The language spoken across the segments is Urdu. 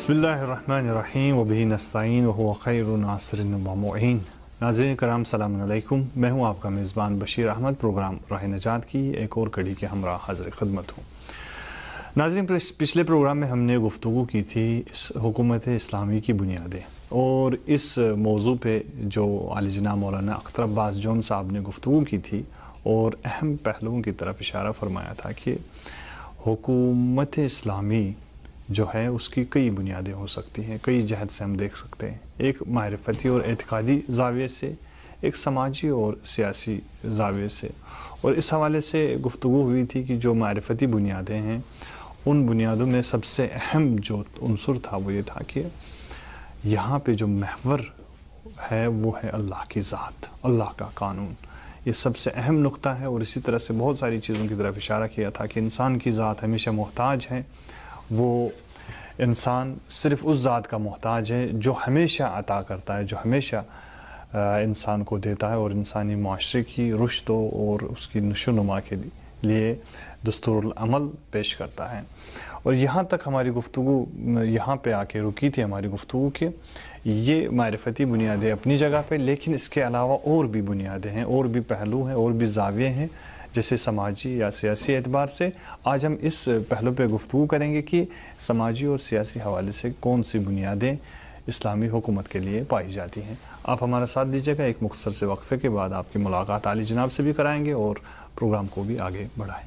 बिस्मिल्लाहिर्रहमानिर्रहीम वबिही नस्तईन वहुव खैरुन नासिरिन व मुईन। नाज़रीन करम सलाम अलैकुम, मैं हूँ आपका मेज़बान बशीर अहमद। प्रोग्राम राह निजात की एक और कड़ी के हमरा हाज़िर खिदमत हूँ। नाज़रीन, पिछले प्रोग्राम में हमने गुफ्तगू की थी हुकूमत इस्लामी की बुनियादें, और इस मौजू पे जो आली जनाब मौलाना अख्तर अब्बास जौन साहब ने गुफ्तगू की थी और अहम पहलुओं की तरफ इशारा फरमाया था कि हुकूमत इस्लामी जो है उसकी कई बुनियादें हो सकती हैं, कई जहत से हम देख सकते हैं। एक मारिफती और एतकादी ज़ाविये से, एक समाजी और सियासी ज़ाविये से। और इस हवाले से गुफ्तगू हुई थी कि जो मारिफती बुनियादें हैं उन बुनियादों में सबसे अहम जो उन्सुर था वो ये था कि यहाँ पे जो महवर है वो है अल्लाह की ज़ात, अल्लाह का कानून। ये सबसे अहम नुक्ता है। और इसी तरह से बहुत सारी चीज़ों की तरफ इशारा किया था कि इंसान की ज़ात हमेशा मोहताज है। वो इंसान सिर्फ़ उस ज़ात का मोहताज है जो हमेशा अता करता है, जो हमेशा इंसान को देता है और इंसानी माशरे की रुश्द और उसकी नशोनुमा के लिए दस्तूरुल अमल पेश करता है। और यहाँ तक हमारी गुफ्तगू यहाँ पे आके रुकी थी हमारी गुफ्तगू के ये मारिफती बुनियादें अपनी जगह पे, लेकिन इसके अलावा और भी बुनियादें हैं, और भी पहलू हैं, और भी ज़ाविये हैं, जैसे समाजी या सियासी एतबार से। आज हम इस पहलू पे गुफ्तगू करेंगे कि समाजी और सियासी हवाले से कौन सी बुनियादें इस्लामी हुकूमत के लिए पाई जाती हैं। आप हमारा साथ दीजिएगा। एक मुख्तसर से वक्फे के बाद आपकी मुलाकात आली जनाब से भी कराएंगे और प्रोग्राम को भी आगे बढ़ाएंगे।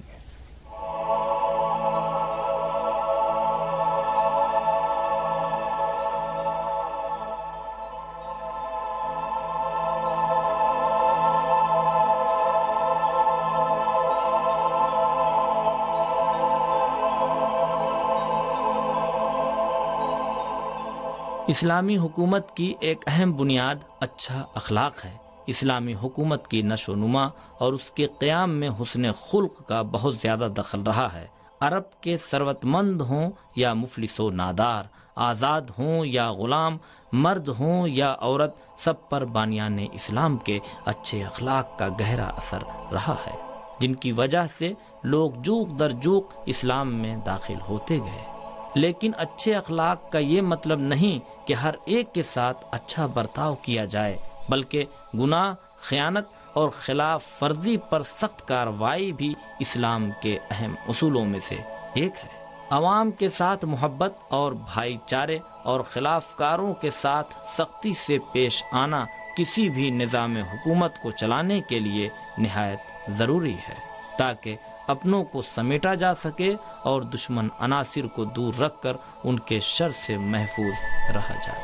इस्लामी हुकूमत की एक अहम बुनियाद अच्छा अखलाक है। इस्लामी हुकूमत की नशो नुमा और उसके क़याम में हुस्न खुल्क का बहुत ज़्यादा दखल रहा है। अरब के सरवतमंद हों या मुफलिसो नादार, आज़ाद हों या ग़ुलाम, मर्द हों या औरत, सब पर बानियान इस्लाम के अच्छे अखलाक का गहरा असर रहा है, जिनकी वजह से लोग जूक दर जूक इस्लाम में दाखिल होते गए। लेकिन अच्छे अखलाक का ये मतलब नहीं कि हर एक के साथ अच्छा बर्ताव किया जाए, बल्कि गुनाह, खयानत और खिलाफ वर्जी पर सख्त कार्रवाई भी इस्लाम के अहम उसूलों में से एक है। अवाम के साथ मोहब्बत और भाईचारे और खिलाफकारों के साथ सख्ती से पेश आना किसी भी निज़ाम हुकूमत को चलाने के लिए निहायत ज़रूरी है, ताकि अपनों को समेटा जा सके और दुश्मन अनासिर को दूर रखकर उनके शर से महफूज रहा जाए।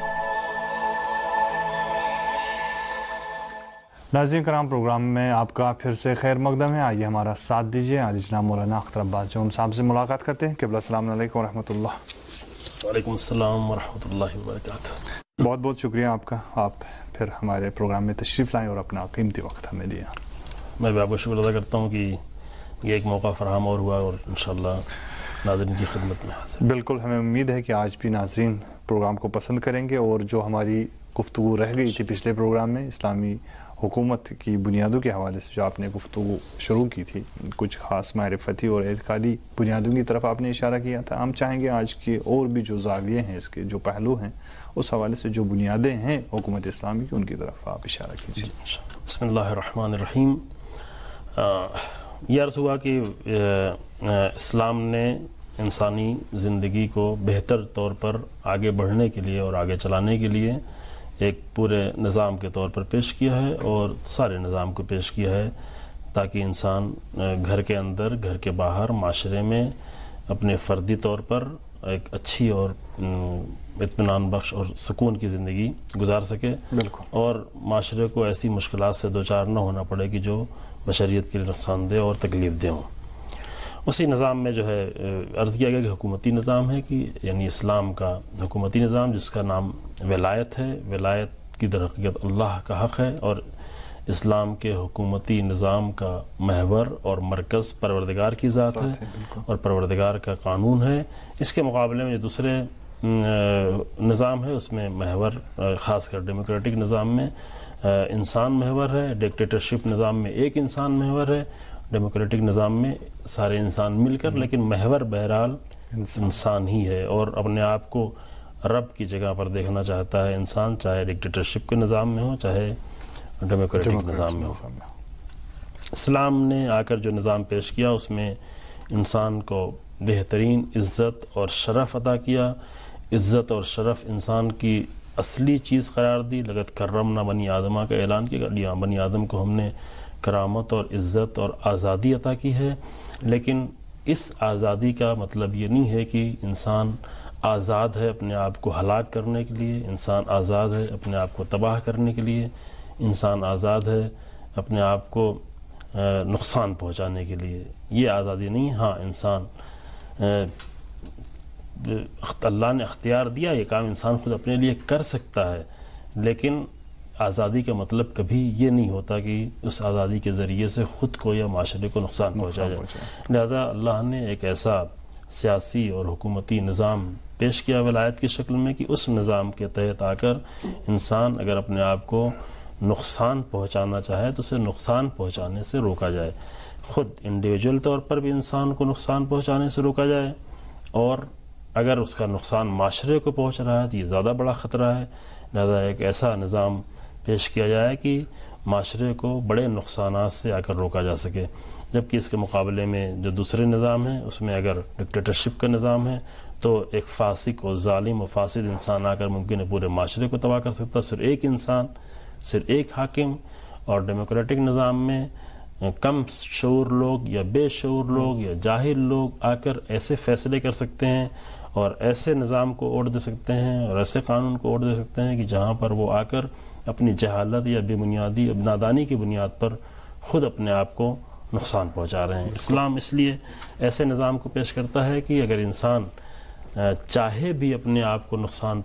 नाज़रीन करम, प्रोग्राम में आपका फिर से खैर मकदम है। आइए हमारा साथ दीजिए। आली जनाब मौलाना अख्तर अब्बास जौन साहब से मुलाकात करते हैं। क़िबला अस्सलाम अलैकुम व रहमतुल्लाह। वालेकुम अस्सलाम व रहमतुल्लाहि व बरकातुहू। बहुत बहुत शुक्रिया आपका, आप फिर हमारे प्रोग्राम में तशरीफ़ लाएँ और अपना कीमती वक्त हमें दिया। मैं भी आपका शुक्र अदा करता हूँ कि ये एक मौका फराहम और हुआ, और इंशाअल्लाह नाज़रीन की खिदमत में हाज़िर। बिल्कुल, हमें उम्मीद है कि आज भी नाज़रीन प्रोग्राम को पसंद करेंगे। और जो हमारी गुफ्तगू रह गई थी पिछले प्रोग्राम में इस्लामी हुकूमत की बुनियादों के हवाले से, जो आपने गुफ्तगू शुरू की थी, कुछ ख़ास मारिफती और एतकादी बुनियादों की तरफ आपने इशारा किया था। हम चाहेंगे आज की और भी जो ज़ाविये हैं, इसके जो पहलू हैं, उस हवाले से जो बुनियादें हैं हुकूमत इस्लामी की, उनकी तरफ आप इशारा कीजिए। बिस्मिल्लाहिर्रहमानिर्रहीम। ये अर्ज़ हुआ कि इस्लाम ने इंसानी ज़िंदगी को बेहतर तौर पर आगे बढ़ने के लिए और आगे चलाने के लिए एक पूरे निज़ाम के तौर पर पेश किया है, और सारे निज़ाम को पेश किया है, ताकि इंसान घर के अंदर, घर के बाहर, माशरे में अपने फ़र्दी तौर पर एक अच्छी और इत्मीनान बख्श और सुकून की ज़िंदगी गुजार सके। बिल्कुल। और माशरे को ऐसी मुश्किलात से दो चार न होना पड़े कि जो बशरियत के लिए नुकसानदेह और तकलीफ़ दें हों। उसी निज़ाम में जो है अर्ज़ किया गया कि हुकूमती निज़ाम है, कि यानी इस्लाम का हुकूमती निज़ाम, जिसका नाम वलायत है। वलायत की दरहक़ीक़त अल्लाह का हक़ है, और इस्लाम के हुकूमती निज़ाम का महवर और मरकज़ परवरदिगार की ज़ात है, और परवरदिगार का कानून है। इसके मुकाबले में जो दूसरे निज़ाम है, उसमें महवर ख़ासकर डेमोक्रेटिक निज़ाम में इंसान महवर है। डिक्टेटरशिप निज़ाम में एक इंसान महवर है, डेमोक्रेटिक निज़ाम में सारे इंसान मिलकर, लेकिन महवर बहरहाल انسان ہی ہے اور اپنے آپ کو رب کی جگہ پر دیکھنا چاہتا ہے انسان، چاہے ڈکٹیٹرشپ کے نظام میں ہو چاہے ڈیموکریٹک نظام میں ہو۔ اسلام نے آ کر جو نظام پیش کیا اس میں انسان کو بہترین عزت اور شرف عطا کیا۔ عزت اور شرف انسان کی اصلی چیز قرار دی۔ لقد کرمنا بنی آدمہ کا اعلان کیا، بنی آدم کو ہم نے کرامت اور عزت اور آزادی عطا کی ہے، لیکن اس آزادی کا مطلب یہ نہیں ہے کہ انسان آزاد ہے اپنے آپ کو ہلاک کرنے کے لیے، انسان آزاد ہے اپنے آپ کو تباہ کرنے کے لیے، انسان آزاد ہے اپنے آپ کو نقصان پہنچانے کے لیے۔ یہ آزادی نہیں۔ ہاں انسان اللہ نے اختیار دیا، یہ کام انسان خود اپنے لیے کر سکتا ہے، لیکن آزادی کا مطلب کبھی یہ نہیں ہوتا کہ اس آزادی کے ذریعے سے خود کو یا معاشرے کو نقصان پہنچا جائے۔ لہذا اللہ نے ایک ایسا سیاسی اور حکومتی نظام پیش کیا ولایت کی شکل میں کہ اس نظام کے تحت آ کر انسان اگر اپنے آپ کو نقصان پہنچانا چاہے تو اسے نقصان پہنچانے سے روکا جائے، خود انڈیویجول طور پر بھی انسان کو نقصان پہنچانے سے روکا جائے، اور اگر اس کا نقصان معاشرے کو پہنچ رہا ہے تو یہ زیادہ بڑا خطرہ ہے۔ لہذا ایک ایسا نظام پیش کیا جائے کہ معاشرے کو بڑے نقصانات سے آ کر روکا جا سکے، جبکہ اس کے مقابلے میں جو دوسرے نظام ہیں اس میں اگر ڈکٹیٹرشپ کا نظام ہے تو ایک فاسق و ظالم و فاسد انسان آ کر ممکن ہے پورے معاشرے کو تباہ کر سکتا، صرف ایک انسان، صرف ایک حاکم۔ اور ڈیموکریٹک نظام میں کم شعور لوگ یا بے شعور لوگ یا جاہل لوگ آ کر ایسے فیصلے کر سکتے ہیں اور ایسے نظام کو اوڑھ دے سکتے ہیں اور ایسے قانون کو اوڑھ دے سکتے ہیں کہ جہاں پر وہ آ کر اپنی جہالت یا بے بنیادی نادانی کی بنیاد پر خود اپنے آپ کو نقصان پہنچا رہے ہیں۔ اسلام اس لیے ایسے نظام کو پیش کرتا ہے کہ اگر انسان چاہے بھی اپنے آپ کو نقصان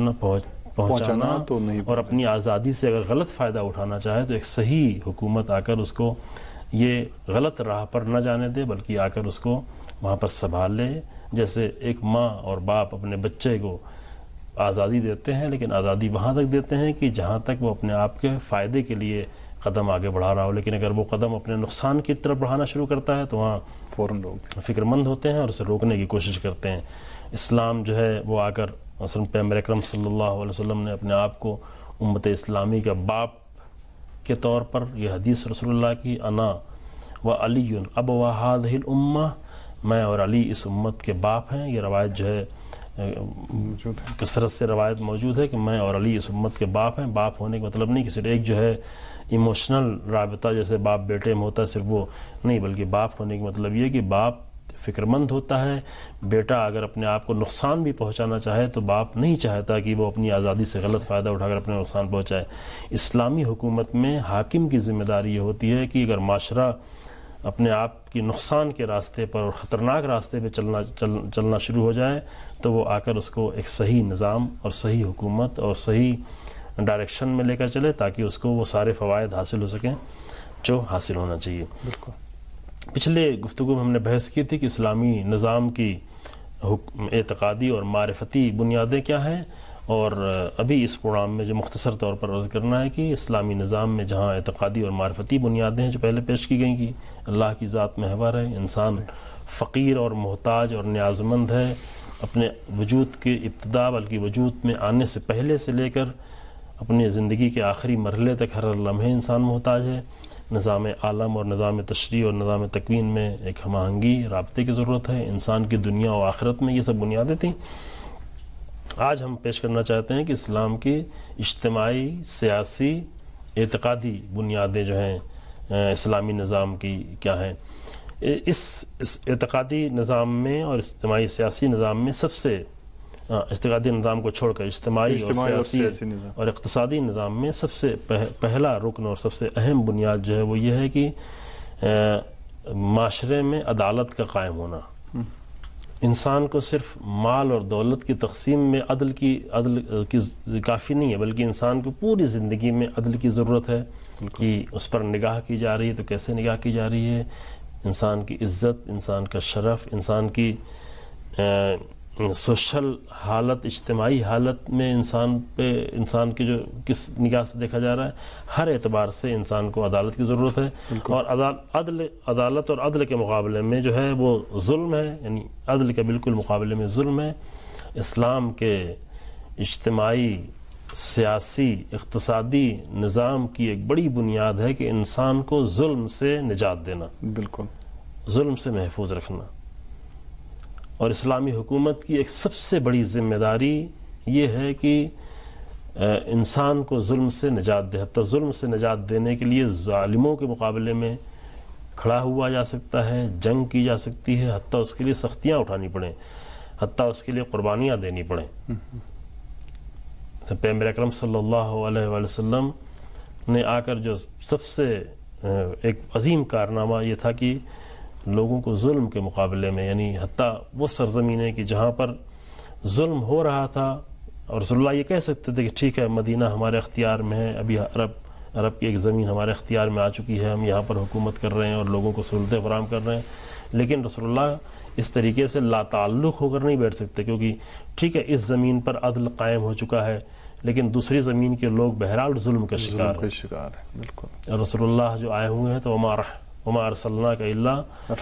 پہنچانا تو نہیں، اور اپنی آزادی سے اگر غلط فائدہ اٹھانا چاہے تو ایک صحیح حکومت آ کر اس کو یہ غلط راہ پر نہ جانے دے، بلکہ آ کر اس کو وہاں پر سنبھال لے۔ جیسے ایک ماں اور باپ اپنے بچے کو آزادی دیتے ہیں، لیکن آزادی وہاں تک دیتے ہیں کہ جہاں تک وہ اپنے آپ کے فائدے کے لیے قدم آگے بڑھا رہا ہو، لیکن اگر وہ قدم اپنے نقصان کی طرف بڑھانا شروع کرتا ہے تو وہاں فوراً لوگ فکر مند ہوتے ہیں اور اسے روکنے کی کوشش کرتے ہیں۔ اسلام جو ہے وہ آ کر مثلاً پیغمبر اکرم صلی اللہ علیہ وسلم نے اپنے آپ کو امت اسلامی کا باپ کے طور پر، یہ حدیث رسول اللہ کی، انا و علی ابوا هذه الامہ، میں اور علی اس امت کے باپ ہیں۔ یہ روایت جو ہے کثرت سے روایت موجود ہے کہ میں اور علی اس امت کے باپ ہیں۔ باپ ہونے کا مطلب نہیں کہ صرف ایک جو ہے ایموشنل رابطہ جیسے باپ بیٹے میں ہوتا ہے صرف وہ نہیں، بلکہ باپ ہونے کا مطلب یہ کہ باپ فکر مند ہوتا ہے۔ بیٹا اگر اپنے آپ کو نقصان بھی پہنچانا چاہے تو باپ نہیں چاہتا کہ وہ اپنی آزادی سے غلط فائدہ اٹھا کر اپنے نقصان پہنچائے۔ اسلامی حکومت میں حاکم کی ذمہ داری یہ ہوتی ہے کہ اگر معاشرہ اپنے آپ کی نقصان کے راستے پر اور خطرناک راستے پہ چلنا شروع ہو جائے تو وہ آ کر اس کو ایک صحیح نظام اور صحیح حکومت اور صحیح ڈائریکشن میں لے کر چلے تاکہ اس کو وہ سارے فوائد حاصل ہو سکیں جو حاصل ہونا چاہیے۔ بالکل۔ پچھلے گفتگو میں ہم نے بحث کی تھی کہ اسلامی نظام کی اعتقادی اور معرفتی بنیادیں کیا ہیں، اور ابھی اس پروگرام میں جو مختصر طور پر عرض کرنا ہے کہ اسلامی نظام میں جہاں اعتقادی اور معرفتی بنیادیں ہیں جو پہلے پیش کی گئیں کہ اللہ کی ذات محور ہے، انسان فقیر اور محتاج اور نیازمند ہے، اپنے وجود کے ابتدا بلکہ وجود میں آنے سے پہلے سے لے کر اپنی زندگی کے آخری مرحلے تک ہر لمحے انسان محتاج ہے۔ نظام عالم اور نظام تشریع اور نظام تکوین میں ایک ہم آہنگی رابطے کی ضرورت ہے۔ انسان کی دنیا و آخرت میں یہ سب بنیادیں تھیں۔ آج ہم پیش کرنا چاہتے ہیں کہ اسلام کی اجتماعی، سیاسی، اعتقادی بنیادیں جو ہیں اسلامی نظام کی کیا ہیں۔ اس اعتقادی نظام میں اور اجتماعی سیاسی نظام میں سب سے اعتقادی نظام کو چھوڑ کر اجتماعی اور سیاسی اور اقتصادی نظام میں سب سے پہلا رکن اور سب سے اہم بنیاد جو ہے وہ یہ ہے کہ معاشرے میں عدالت کا قائم ہونا۔ انسان کو صرف مال اور دولت کی تقسیم میں عدل کی کافی نہیں ہے، بلکہ انسان کو پوری زندگی میں عدل کی ضرورت ہے کہ اس پر نگاہ کی جا رہی ہے تو کیسے نگاہ کی جا رہی ہے، انسان کی عزت، انسان کا شرف، انسان کی سوشل حالت، اجتماعی حالت میں انسان کے جو کس نگاہ سے دیکھا جا رہا ہے، ہر اعتبار سے انسان کو عدالت کی ضرورت ہے، اور عدالت اور عدل کے مقابلے میں جو ہے وہ ظلم ہے، یعنی عدل کے بالکل مقابلے میں ظلم ہے۔ اسلام کے اجتماعی، سیاسی، اقتصادی نظام کی ایک بڑی بنیاد ہے کہ انسان کو ظلم سے نجات دینا، بالکل ظلم سے محفوظ رکھنا، اور اسلامی حکومت کی ایک سب سے بڑی ذمہ داری یہ ہے کہ انسان کو ظلم سے نجات دے، حتیٰ ظلم سے نجات دینے کے لیے ظالموں کے مقابلے میں کھڑا ہوا جا سکتا ہے، جنگ کی جا سکتی ہے، حتیٰ اس کے لیے سختیاں اٹھانی پڑیں، حتیٰ اس کے لیے قربانیاں دینی پڑیں۔ پیغمبر اکرم صلی اللہ علیہ وآلہ وسلم نے آ کر جو سب سے ایک عظیم کارنامہ یہ تھا کہ لوگوں کو ظلم کے مقابلے میں، یعنی حتیٰ وہ سرزمینیں کہ جہاں پر ظلم ہو رہا تھا، اور رسول اللہ یہ کہہ سکتے تھے کہ ٹھیک ہے مدینہ ہمارے اختیار میں ہے، ابھی عرب کی ایک زمین ہمارے اختیار میں آ چکی ہے، ہم یہاں پر حکومت کر رہے ہیں اور لوگوں کو سہولتیں فراہم کر رہے ہیں، لیکن رسول اللہ اس طریقے سے لا تعلق ہو کر نہیں بیٹھ سکتے، کیونکہ ٹھیک ہے اس زمین پر عدل قائم ہو چکا ہے، لیکن دوسری زمین کے لوگ بہرحال ظلم کا شکار ہیں۔ بالکل رسول اللہ جو آئے ہوئے ہیں تو وما ارسلناک الا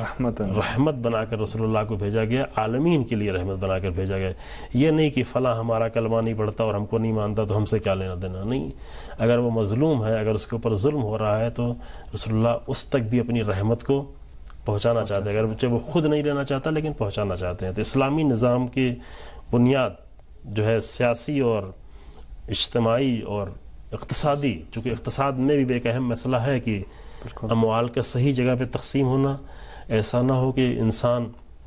رحمت بنا کر رسول اللہ کو بھیجا گیا، عالمین کے لیے رحمت بنا کر بھیجا گیا۔ یہ نہیں کہ فلاں ہمارا کلمہ نہیں پڑھتا اور ہم کو نہیں مانتا تو ہم سے کیا لینا دینا، نہیں، اگر وہ مظلوم ہے، اگر اس کے اوپر ظلم ہو رہا ہے تو رسول اللہ اس تک بھی اپنی رحمت کو پہنچانا چاہتے ہیں، اگر وہ خود نہیں لینا چاہتا لیکن پہنچانا چاہتے ہیں۔ تو اسلامی نظام کی بنیاد جو ہے سیاسی اور اجتماعی اور اقتصادی، چونکہ اقتصاد میں بھی ایک اہم مسئلہ ہے کہ اموال کا صحیح جگہ پہ تقسیم ہونا، ایسا نہ ہو کہ انسان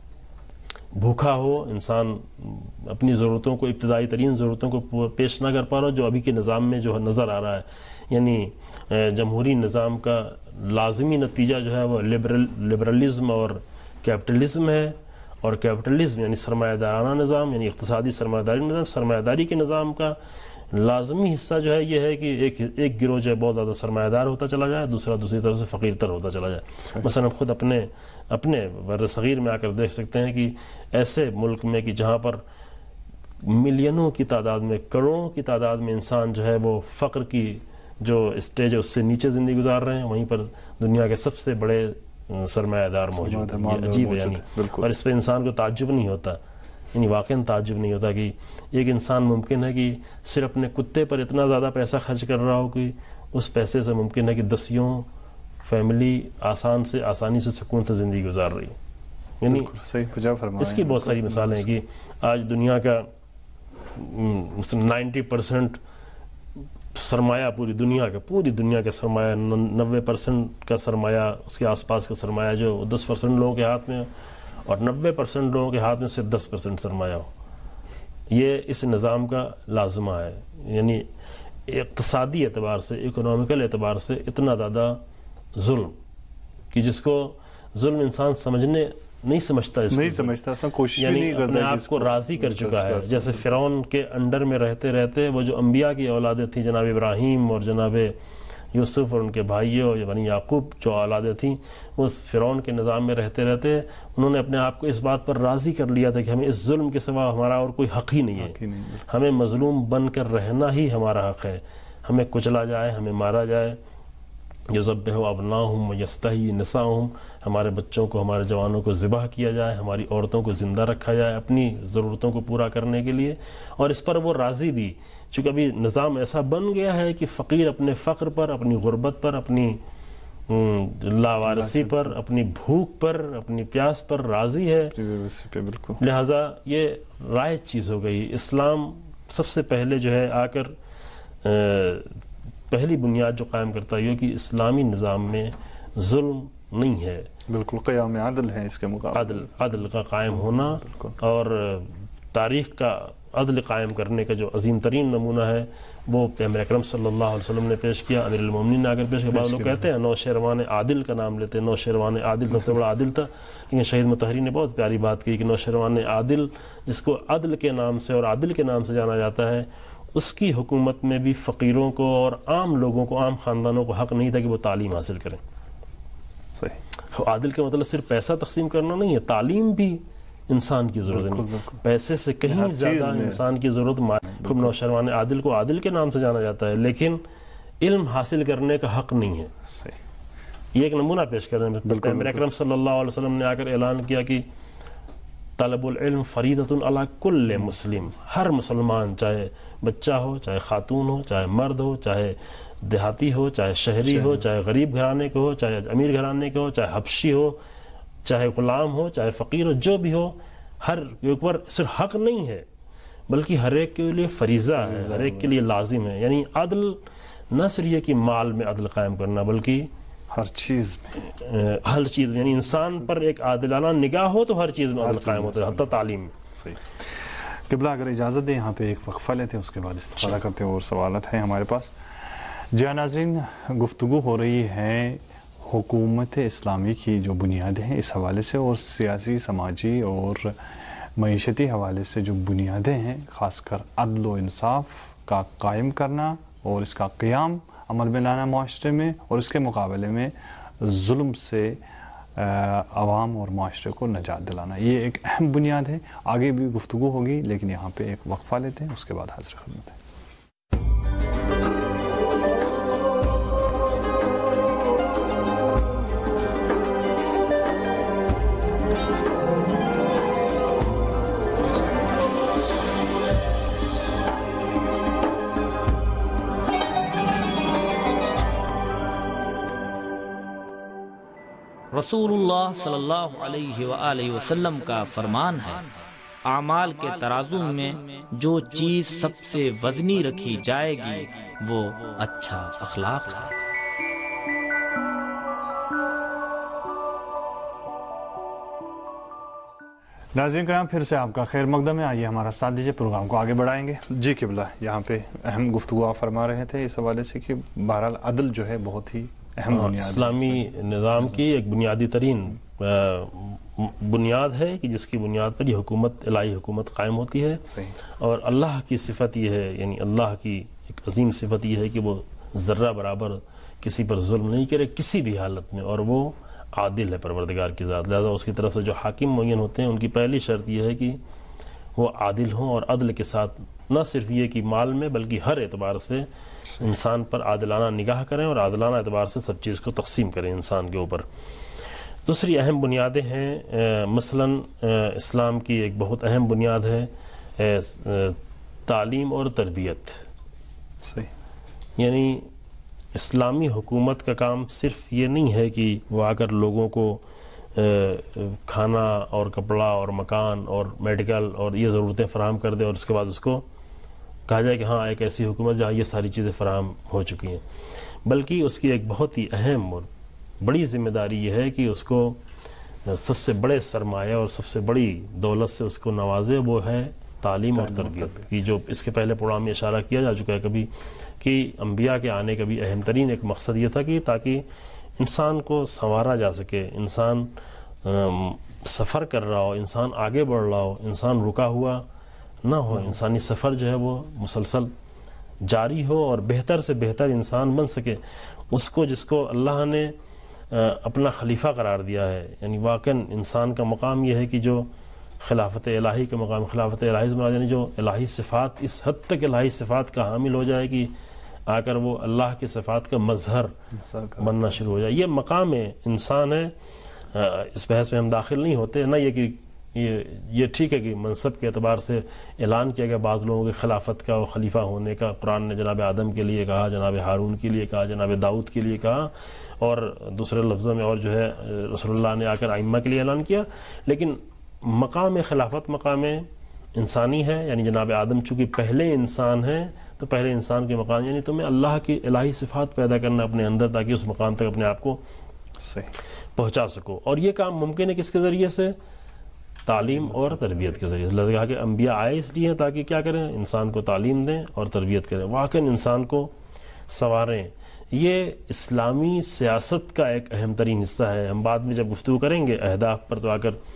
بھوکا ہو، انسان اپنی ضرورتوں کو، ابتدائی ترین ضرورتوں کو پیش نہ کر پا رہا، جو ابھی کے نظام میں جو نظر آ رہا ہے، یعنی جمہوری نظام کا لازمی نتیجہ جو ہے وہ لبرلزم اور کیپٹلزم ہے، اور کیپٹلزم یعنی سرمایہ دارانہ نظام، یعنی اقتصادی سرمایہ داری نظام، سرمایہ داری کے نظام کا لازمی حصہ جو ہے یہ ہے کہ ایک گروہ جو ہے بہت زیادہ سرمایہ دار ہوتا چلا جائے، دوسری طرف سے فقیر تر ہوتا چلا جائے۔ مثلا خود اپنے بر صغیر میں آ کر دیکھ سکتے ہیں کہ ایسے ملک میں کہ جہاں پر ملینوں کی تعداد میں، کروڑوں کی تعداد میں انسان جو ہے وہ فقر کی جو اسٹیج ہے اس سے نیچے زندگی گزار رہے ہیں، وہیں پر دنیا کے سب سے بڑے سرمایہ دار موجود ہیں۔ یہ عجیب ہے، یعنی اور اس پہ انسان کو تعجب نہیں ہوتا، یعنی واقعاً تعجب نہیں ہوتا کہ ایک انسان ممکن ہے کہ صرف اپنے کتے پر اتنا زیادہ پیسہ خرچ کر رہا ہو کہ اس پیسے سے ممکن ہے کہ 10 فیملی آسانی سے سکون سے زندگی گزار رہی ہے۔ یعنی اس کی بہت ساری مثالیں ہیں کہ آج دنیا کا 90% سرمایہ، پوری دنیا کا سرمایہ، 90% کا سرمایہ، اس کے آس پاس کا سرمایہ جو 10% لوگوں کے ہاتھ میں، اور 90% لوگوں کے ہاتھ میں صرف 10% سرمایہ ہو، یہ اس نظام کا لازمہ ہے۔ یعنی اقتصادی اعتبار سے، اکنامیکل اعتبار سے اتنا زیادہ ظلم کہ جس کو ظلم انسان نہیں سمجھتا، کوشش یعنی اپنے آپ کو راضی کر چکا ہے۔ جیسے فرعون کے انڈر میں رہتے رہتے وہ جو انبیاء کی اولادیں تھیں، جناب ابراہیم اور جناب یوسف اور ان کے بھائیوں بنی یعقوب جو اولادیں تھیں، وہ فرعون کے نظام میں رہتے رہتے انہوں نے اپنے آپ کو اس بات پر راضی کر لیا تھا کہ ہمیں اس ظلم کے سوا ہمارا اور کوئی حق ہی نہیں ہے، ہمیں مظلوم بن کر رہنا ہی ہمارا حق ہے، ہمیں کچلا جائے، ہمیں مارا جائے، یذبح ابناہم ویستحیی نساءہم، ہمارے بچوں کو، ہمارے جوانوں کو ذبح کیا جائے، ہماری عورتوں کو زندہ رکھا جائے اپنی ضرورتوں کو پورا کرنے کے لیے، اور اس پر وہ راضی بھی، چونکہ ابھی نظام ایسا بن گیا ہے کہ فقیر اپنے فقر پر، اپنی غربت پر، اپنی لاوارثی پر، اپنی بھوک پر، اپنی پیاس پر راضی ہے، لہذا یہ رائج چیز ہو گئی۔ اسلام سب سے پہلے جو ہے آ کر پہلی بنیاد جو قائم کرتا ہے یہ کہ اسلامی نظام میں ظلم نہیں ہے، بالکل قیام عدل ہے، اس کے مقابلے عدل کا قائم ہونا، اور تاریخ کا عدل قائم کرنے کا جو عظیم ترین نمونہ ہے وہ پیغمبر اکرم صلی اللہ علیہ وسلم نے پیش کیا، امیر المومنین نے آ کر پیش کیا۔ بعض لوگ کہتے ہیں نوشیروان عادل کا نام لیتے ہیں، نوشیروان عادل سب سے بڑا عادل تھا، لیکن شہید مطہری نے بہت پیاری بات کی کہ نوشیروان عادل، جس کو عدل کے نام سے اور عادل کے نام سے جانا جاتا ہے، اس کی حکومت میں بھی فقیروں کو اور عام لوگوں کو، عام خاندانوں کو حق نہیں تھا کہ وہ تعلیم حاصل کریں۔ صحیح، عادل کا مطلب صرف پیسہ تقسیم کرنا نہیں ہے، تعلیم بھی انسان کی ضرورت نہیں. پیسے سے کہیں زیادہ انسان کی ضرورت. خب نوشروان عادل کو عادل کے نام سے جانا جاتا ہے، لیکن علم حاصل کرنے کا حق نہیں ہے. یہ ایک نمونہ پیش کر رہے ہیں. پیغمبر اکرم صلی اللہ علیہ وسلم نے آ کر اعلان کیا کہ طلب العلم فریضۃ علی کل مسلم. ہر مسلمان، چاہے بچہ ہو، چاہے خاتون ہو، چاہے مرد ہو، چاہے دیہاتی ہو، چاہے شہری ہو، چاہے غریب گھرانے کے ہو، چاہے امیر گھرانے کے ہو، چاہے حبشی ہو، چاہے غلام ہو، چاہے فقیر ہو، جو بھی ہو، ہر ایک پر صرف حق نہیں ہے بلکہ ہر ایک کے لیے فریضہ ہے، ہر ایک کے لیے لازم ہے. یعنی عدل نہ صرف یہ کہ مال میں عدل قائم کرنا، بلکہ ہر چیز میں، ہر چیز، یعنی انسان پر ایک عادلانہ نگاہ ہو تو ہر چیز میں عدل قائم ہوتا ہے، حتی تعلیم میں. صحیح. قبلہ اگر اجازت دیں یہاں پہ ایک وقفہ لیتے ہیں، اس کے بعد استفادہ کرتے ہیں اور سوالات ہیں ہمارے پاس. جی ناظرین، گفتگو ہو رہی ہے حکومت اسلامی کی جو بنیادیں ہیں اس حوالے سے، اور سیاسی، سماجی اور معیشتی حوالے سے جو بنیادیں ہیں، خاص کر عدل و انصاف کا قائم کرنا اور اس کا قیام عمل میں لانا معاشرے میں، اور اس کے مقابلے میں ظلم سے عوام اور معاشرے کو نجات دلانا. یہ ایک اہم بنیاد ہے. آگے بھی گفتگو ہوگی، لیکن یہاں پہ ایک وقفہ لیتے ہیں، اس کے بعد حاضر خدمت ہے. رسول اللہ صلی اللہ علیہ وآلہ وسلم کا فرمان ہے، اعمال کے ترازو میں جو چیز سب سے وزنی رکھی جائے گی وہ اچھا اخلاق ہے. ناظرین کرام، پھر سے آپ کا خیر مقدم ہے. آئیے ہمارا ساتھ دیجیے، پروگرام کو آگے بڑھائیں گے. جی قبلہ، یہاں پہ اہم گفتگو آپ فرما رہے تھے اس حوالے سے کہ بہرحال عدل جو ہے بہت ہی اہم بنیاد اسلامی نظام کی ایک بنیادی ترین بنیاد ہے کہ جس کی بنیاد پر یہ حکومت، الہی حکومت قائم ہوتی ہے. اور اللہ کی صفت یہ ہے، یعنی اللہ کی ایک عظیم صفت یہ ہے کہ وہ ذرہ برابر کسی پر ظلم نہیں کرے کسی بھی حالت میں، اور وہ عادل ہے پروردگار کی ذات. لہذا اس کی طرف سے جو حاکم معین ہوتے ہیں ان کی پہلی شرط یہ ہے کہ وہ عادل ہوں، اور عدل کے ساتھ نہ صرف یہ کہ مال میں بلکہ ہر اعتبار سے انسان پر عادلانہ نگاہ کریں اور عادلانہ اعتبار سے سب چیز کو تقسیم کریں انسان کے اوپر. دوسری اہم بنیادیں ہیں، مثلا اسلام کی ایک بہت اہم بنیاد ہے تعلیم اور تربیت. صحیح. یعنی اسلامی حکومت کا کام صرف یہ نہیں ہے کہ وہ آ کر لوگوں کو کھانا اور کپڑا اور مکان اور میڈیکل اور یہ ضرورتیں فراہم کر دے اور اس کے بعد اس کو کہا جائے کہ ہاں ایک ایسی حکومت جہاں یہ ساری چیزیں فراہم ہو چکی ہیں، بلکہ اس کی ایک بہت ہی اہم اور بڑی ذمہ داری یہ ہے کہ اس کو سب سے بڑے سرمایہ اور سب سے بڑی دولت سے اس کو نوازے، وہ ہے تعلیم اور تربیت کی. جو اس کے پہلے پروگرام میں اشارہ کیا جا چکا ہے کبھی کہ انبیاء کے آنے کا بھی اہم ترین ایک مقصد یہ تھا کہ تاکہ انسان کو سنوارا جا سکے، انسان سفر کر رہا ہو، انسان آگے بڑھ رہا ہو، انسان رکا ہوا نہ ہو، انسانی سفر جو ہے وہ مسلسل جاری ہو اور بہتر سے بہتر انسان بن سکے. اس کو جس کو اللہ نے اپنا خلیفہ قرار دیا ہے، یعنی واقعاً انسان کا مقام یہ ہے کہ جو خلافت الہی کا مقام، خلافت الہی سے مراد یعنی جو الہی صفات، اس حد تک الہی صفات کا حامل ہو جائے کہ آ کر وہ اللہ کے صفات کا مظہر بننا شروع ہو جائے. یہ مقام انسان ہے. اس بحث میں ہم داخل نہیں ہوتے، نہ یہ کہ یہ ٹھیک ہے کہ منصب کے اعتبار سے اعلان کیا گیا بعض لوگوں کے خلافت کا اور خلیفہ ہونے کا. قرآن نے جناب آدم کے لیے کہا، جناب ہارون کے لیے کہا، جناب داؤد کے لیے کہا، اور دوسرے لفظوں میں اور جو ہے رسول اللہ نے آ کر ائمہ کے لیے اعلان کیا. لیکن مقام خلافت مقام انسانی ہے، یعنی جناب آدم چونکہ پہلے انسان ہیں تو پہلے انسان کے مقام، یعنی تمہیں اللہ کی الہی صفات پیدا کرنا اپنے اندر تاکہ اس مقام تک اپنے آپ کو پہنچا سکو. اور یہ کام ممکن ہے کس کے ذریعے سے؟ تعلیم اور تربیت کے ذریعے. اللہ نے کہا کہ انبیاء آئے اس لیے تاکہ کیا کریں؟ انسان کو تعلیم دیں اور تربیت کریں، واقعاً انسان کو سنواریں. یہ اسلامی سیاست کا ایک اہم ترین حصہ ہے. ہم بعد میں جب گفتگو کریں گے اہداف پر تو آ کر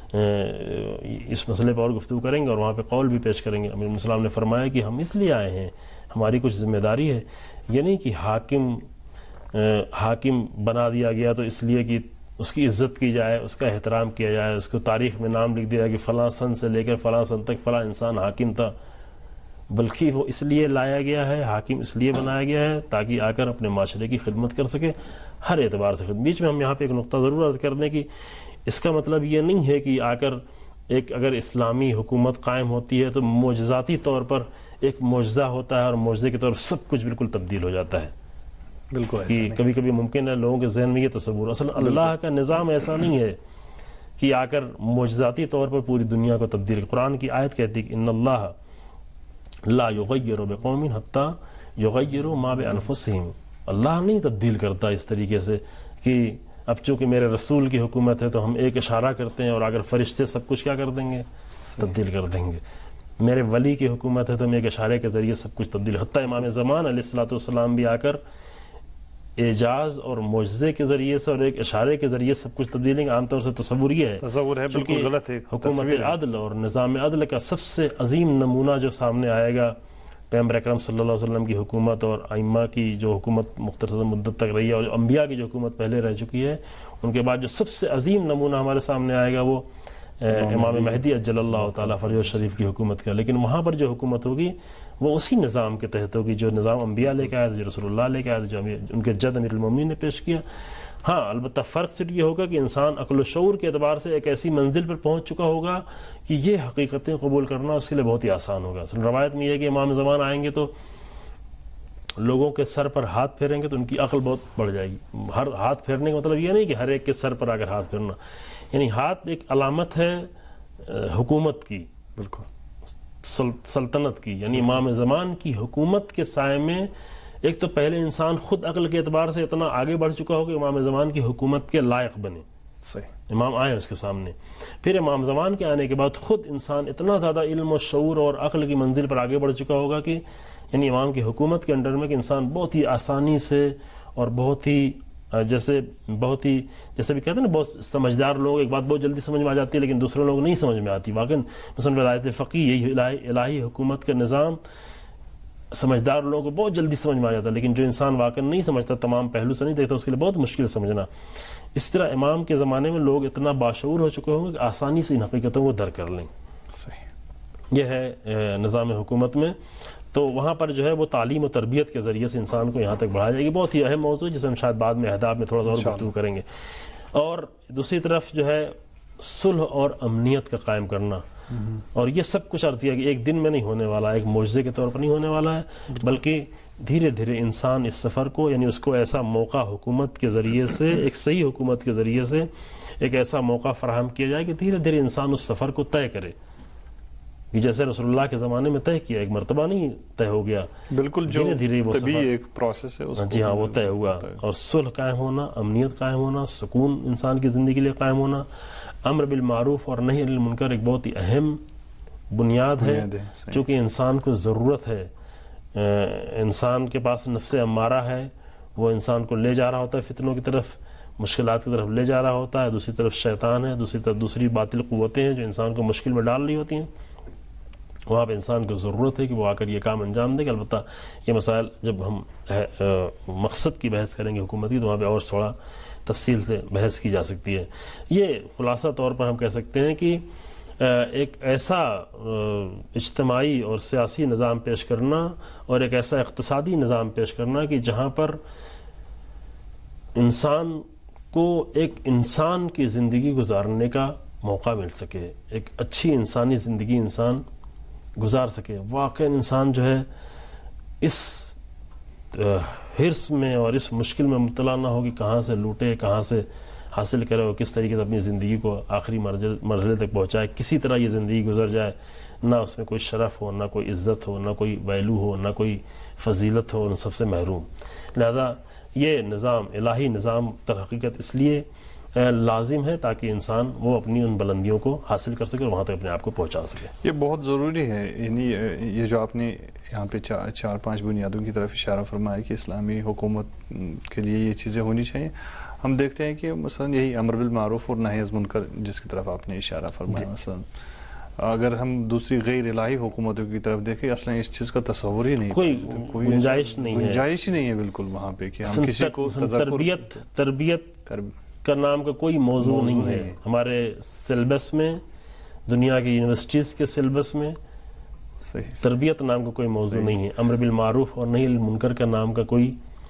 اس مسئلے پر اور گفتگو کریں گے اور وہاں پہ قول بھی پیش کریں گے. امیر السلام نے فرمایا کہ ہم اس لیے آئے ہیں، ہماری کچھ ذمہ داری ہے. یہ نہیں کہ حاکم بنا دیا گیا تو اس لیے کہ اس کی عزت کی جائے، اس کا احترام کیا جائے، اس کو تاریخ میں نام لکھ دیا جائے کہ فلاں سن سے لے کر فلاں سن تک فلاں انسان حاکم تھا، بلکہ وہ اس لیے لایا گیا ہے، حاکم اس لیے بنایا گیا ہے تاکہ آ کر اپنے معاشرے کی خدمت کر سکے، ہر اعتبار سے خدمت۔ بیچ میں ہم یہاں پہ ایک نقطہ ضرور عرض کر دیں کہ اس کا مطلب یہ نہیں ہے کہ آ کر ایک اگر اسلامی حکومت قائم ہوتی ہے تو معجزاتی طور پر ایک معجزہ ہوتا ہے اور معجزے کے طور پر سب کچھ بالکل تبدیل ہو جاتا ہے۔ بالکل کہ کبھی کبھی ممکن ہے لوگوں کے ذہن میں یہ تصور، اصل اللہ کا نظام ایسا نہیں ہے کہ آ کر معجزاتی طور پر پوری دنیا کو تبدیل۔ قرآن کی آیت کہتی ہے کہ ان اللہ لا یغیر بقوم حتی یغیروا ما بانفسہم، اللہ نہیں تبدیل کرتا اس طریقے سے کہ اب چونکہ میرے رسول کی حکومت ہے تو ہم ایک اشارہ کرتے ہیں اور اگر فرشتے سب کچھ کیا کر دیں گے، تبدیل کر دیں گے۔ میرے ولی کی حکومت ہے تو ہم ایک اشارے کے ذریعے سب کچھ تبدیل، حتیٰ امام زمان علیہ الصلوۃ والسلام بھی آ کر اعجاز اور معجزے کے ذریعے سے اور ایک اشارے کے ذریعے سب کچھ تبدیل۔ عام طور سے تصور یہ ہے، تصور ہے بالکل غلط ہے، حکومت عدل اور نظام عدل کا سب سے عظیم نمونہ جو سامنے آئے گا پیغمبر اکرم صلی اللہ علیہ وسلم کی حکومت اور ائمہ کی جو حکومت مختصر مدت تک رہی ہے اور انبیاء کی جو حکومت پہلے رہ چکی ہے، ان کے بعد جو سب سے عظیم نمونہ ہمارے سامنے آئے گا وہ امام مہدی اجل اللہ تعالیٰ فرجہ شریف کی حکومت کا۔ لیکن وہاں پر جو حکومت ہوگی وہ اسی نظام کے تحت ہوگی جو نظام انبیاء لے کے آئے تھے، جو رسول اللہ لے کے آئے تھے، جو ان کے جد امیر المومنین نے پیش کیا۔ ہاں البتہ فرق صرف یہ ہوگا کہ انسان عقل و شعور کے اعتبار سے ایک ایسی منزل پر پہنچ چکا ہوگا کہ یہ حقیقتیں قبول کرنا اس کے لیے بہت ہی آسان ہوگا۔ اصل روایت میں یہ ہے کہ امام زمان آئیں گے تو لوگوں کے سر پر ہاتھ پھیریں گے تو ان کی عقل بہت بڑھ جائے گی۔ ہر ہاتھ پھیرنے کا مطلب یہ نہیں کہ ہر ایک کے سر پر آ کر ہاتھ پھیرنا، یعنی ہاتھ ایک علامت ہے حکومت کی، بالکل سلطنت کی، یعنی امام زمان کی حکومت کے سائے میں ایک تو پہلے انسان خود عقل کے اعتبار سے اتنا آگے بڑھ چکا ہو کہ امام زمان کی حکومت کے لائق بنے، صحیح امام آئے اس کے سامنے۔ پھر امام زمان کے آنے کے بعد خود انسان اتنا زیادہ علم و شعور اور عقل کی منزل پر آگے بڑھ چکا ہوگا کہ یعنی امام کی حکومت کے انڈر میں کہ انسان بہت ہی آسانی سے اور بہت ہی جیسے بھی کہتے ہیں نا، بہت سمجھدار لوگ ایک بات بہت جلدی سمجھ میں آ جاتی ہے لیکن دوسرے لوگ نہیں سمجھ میں آتی۔ واقعی مثلا ولایت فقیہ، یہی الہی حکومت کا نظام سمجھدار لوگوں کو بہت جلدی سمجھ میں آ جاتا ہے، لیکن جو انسان واقعی نہیں سمجھتا، تمام پہلو سے نہیں دیکھتا، اس کے لیے بہت مشکل سمجھنا۔ اس طرح امام کے زمانے میں لوگ اتنا باشعور ہو چکے ہوں گے کہ آسانی سے ان حقیقتوں کو درک کر لیں۔ صحیح، یہ ہے نظام حکومت میں۔ تو وہاں پر جو ہے وہ تعلیم و تربیت کے ذریعے سے انسان کو یہاں تک بڑھایا جائے گی۔ بہت ہی اہم موضوع جس میں ہم شاید بعد میں اہداف میں تھوڑا سا اور گفتگو کریں گے۔ اور دوسری طرف جو ہے صلح اور امنیت کا قائم کرنا، اور یہ سب کچھ عرض کیا کہ ایک دن میں نہیں ہونے والا، ایک معجزے کے طور پر نہیں ہونے والا ہے، بلکہ دھیرے دھیرے انسان اس سفر کو، یعنی اس کو ایسا موقع حکومت کے ذریعے سے، ایک صحیح حکومت کے ذریعے سے ایک ایسا موقع فراہم کیا جائے کہ دھیرے دھیرے انسان اس سفر کو طے کرے، کہ جیسے رسول اللہ کے زمانے میں طے کیا، ایک مرتبہ نہیں طے ہو گیا، بالکل جو دھیرے دھیرے وہ طبی سفر، ایک پروسیس ہے، جی ہاں وہ طے ہوا۔ اور صلح قائم ہونا، امنیت قائم ہونا، سکون انسان کی زندگی کے لیے قائم ہونا، امر بالمعروف اور نہی عن المنکر ایک بہت ہی اہم بنیاد ہے، چونکہ انسان کو ضرورت ہے، انسان کے پاس نفس امارہ ہے، وہ انسان کو لے جا رہا ہوتا ہے فتنوں کی طرف، مشکلات کی طرف لے جا رہا ہوتا ہے، دوسری طرف شیطان ہے، دوسری طرف دوسری باطل قوتیں ہیں جو انسان کو مشکل میں ڈال رہی ہوتی ہیں۔ وہاں پہ انسان کو ضرورت ہے کہ وہ آ کر یہ کام انجام دے کہ البتہ یہ مسائل جب ہم مقصد کی بحث کریں گے حکومت کی تو وہاں پہ اور تھوڑا تفصیل سے بحث کی جا سکتی ہے۔ یہ خلاصہ طور پر ہم کہہ سکتے ہیں کہ ایک ایسا اجتماعی اور سیاسی نظام پیش کرنا اور ایک ایسا اقتصادی نظام پیش کرنا کہ جہاں پر انسان کو ایک انسان کی زندگی گزارنے کا موقع مل سکے، ایک اچھی انسانی زندگی انسان گزار سکے۔ واقعی انسان جو ہے اس حرص میں اور اس مشکل میں مبتلا نہ ہو کہ کہاں سے لوٹے، کہاں سے حاصل کرے اور کس طریقے سے اپنی زندگی کو آخری مرحلے تک پہنچائے، کسی طرح یہ زندگی گزر جائے، نہ اس میں کوئی شرف ہو، نہ کوئی عزت ہو، نہ کوئی ویلو ہو، نہ کوئی فضیلت ہو، ان سب سے محروم۔ لہذا یہ نظام، الہی نظام در حقیقت اس لیے لازم ہے تاکہ انسان وہ اپنی ان بلندیوں کو حاصل کر سکے اور وہاں تک اپنے آپ کو پہنچا سکے۔ یہ بہت ضروری ہے، یعنی یہ جو آپ نے یہاں پہ چار پانچ بنیادوں کی طرف اشارہ فرمایا کہ اسلامی حکومت کے لیے یہ چیزیں ہونی چاہیے۔ ہم دیکھتے ہیں کہ مثلا یہی امر بالمعروف اور نہی عن المنکر جس کی طرف آپ نے اشارہ فرمایا، مثلا اگر ہم دوسری غیر الہی حکومتوں کی طرف دیکھیں اصلا اس چیز کا تصور ہی نہیں، کوئی گنجائش نہیں ہے، گنجائش ہی نہیں ہے بالکل وہاں پہ کہ ہم کسی کو تربیت کا نام کا کوئی موضوع نہیں ہے ہمارے سلیبس میں، دنیا کی یونیورسٹیز کے سلیبس میں تربیت نام کا کوئی موضوع نہیں ہے، امر بالمعروف اور نہی عن المنکر کا نام کا کوئی،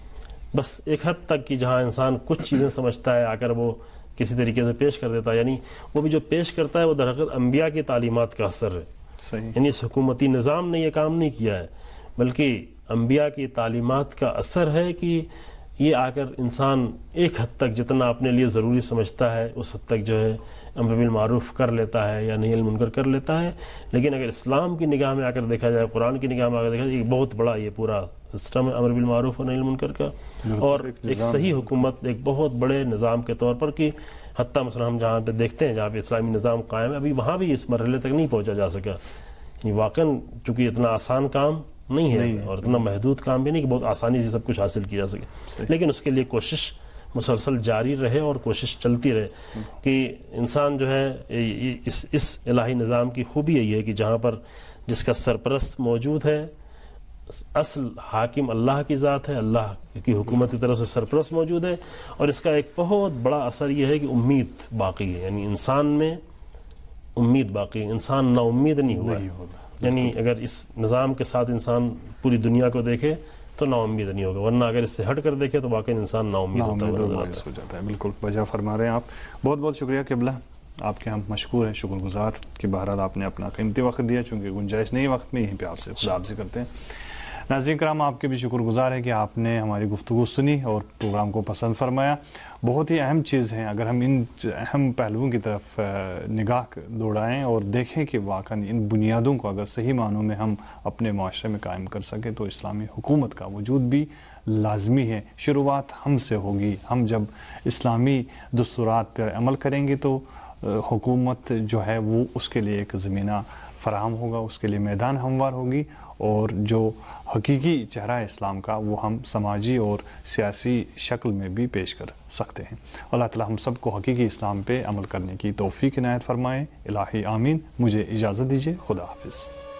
بس ایک حد تک کہ جہاں انسان کچھ چیزیں سمجھتا ہے آ کر وہ کسی طریقے سے پیش کر دیتا ہے، یعنی وہ بھی جو پیش کرتا ہے وہ در حقیقت انبیاء کی تعلیمات کا اثر ہے، یعنی اس حکومتی نظام نے یہ کام نہیں کیا ہے بلکہ انبیاء کی تعلیمات کا اثر ہے کہ یہ آ کر انسان ایک حد تک جتنا اپنے لیے ضروری سمجھتا ہے اس حد تک جو ہے امر بالمعروف کر لیتا ہے یا نہی عن المنکر کر لیتا ہے. لیکن اگر اسلام کی نگاہ میں آ کر دیکھا جائے، قرآن کی نگاہ میں آ کر دیکھا جائے، ایک بہت بڑا یہ پورا سسٹم ہے امر بالمعروف اور نہی عن المنکر کا، اور ایک صحیح حکومت ایک بہت بڑے نظام کے طور پر کہ حتیٰ مثلا ہم جہاں پہ دیکھتے ہیں جہاں پہ اسلامی نظام قائم ہے، ابھی وہاں بھی اس مرحلے تک نہیں پہنچا جا سکا. واقعاً چونکہ اتنا آسان کام نہیں ہے اور اتنا محدود کام بھی نہیں کہ بہت آسانی سے سب کچھ حاصل کیا جا سکے، لیکن اس کے لیے کوشش مسلسل جاری رہے اور کوشش چلتی رہے کہ انسان جو ہے اس الہی نظام کی خوبی یہی ہے کہ جہاں پر جس کا سرپرست موجود ہے، اصل حاکم اللہ کی ذات ہے، اللہ کی حکومت کی طرف سے سرپرست موجود ہے، اور اس کا ایک بہت بڑا اثر یہ ہے کہ امید باقی ہے، یعنی انسان میں امید باقی ہے، انسان نا امید نہیں ہوا ہے. یعنی اگر اس نظام کے ساتھ انسان پوری دنیا کو دیکھے تو نا امید نہیں ہوگا، ورنہ اگر اس سے ہٹ کر دیکھے تو واقعی انسان نا امید ہو جاتا ہے. بالکل وجہ فرما رہے ہیں آپ. بہت بہت شکریہ قبلہ، آپ کے ہم مشکور ہیں، شکر گزار کہ بہرحال آپ نے اپنا قیمتی وقت دیا، چونکہ گنجائش نہیں وقت میں یہیں پہ آپ سے خدا حافظی کرتے ہیں. ناظرین کرام، آپ کے بھی شکر گزار ہے کہ آپ نے ہماری گفتگو سنی اور پروگرام کو پسند فرمایا. بہت ہی اہم چیز ہیں، اگر ہم ان اہم پہلوؤں کی طرف نگاہ دوڑائیں اور دیکھیں کہ واقعا ان بنیادوں کو اگر صحیح معنوں میں ہم اپنے معاشرے میں قائم کر سکیں تو اسلامی حکومت کا وجود بھی لازمی ہے. شروعات ہم سے ہوگی. ہم جب اسلامی دستورات پر عمل کریں گے تو حکومت جو ہے وہ اس کے لیے ایک زمینہ فراہم ہوگا، اس کے لیے میدان ہموار ہوگی، اور جو حقیقی چہرہ اسلام کا وہ ہم سماجی اور سیاسی شکل میں بھی پیش کر سکتے ہیں. اللہ تعالی ہم سب کو حقیقی اسلام پہ عمل کرنے کی توفیق عنایت فرمائے. الہی آمین. مجھے اجازت دیجیے. خدا حافظ.